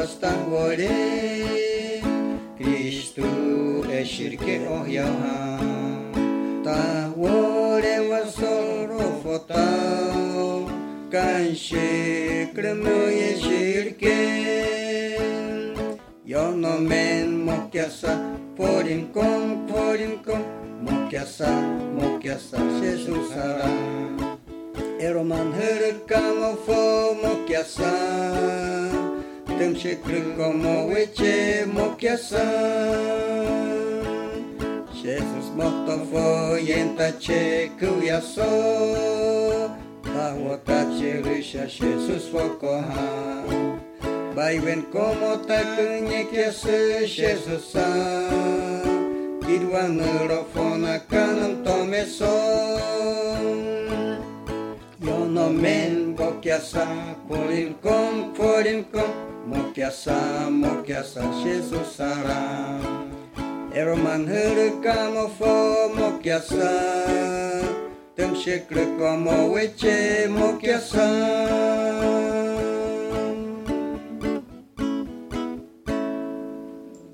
basta wole Kristu shirke ohyaha ta wole wasoro fotao kanshi kremoye shirke yono men mokyasa porinkom mokyasa Jesus ara eroman herkamo fo mokyasa tem shikru como weche mokyasa Jesus morto fo yenta che kuyaso bahwa kacirisha Jesus fokoha Baiwen como takunya kiasa Jesus Kidwa nerofona kanam tomeson Yono men bokiasa Porinkom Mokiasa Jesus ara Eroman herkamo fo mokiasa Tem shekre como weche mokiasa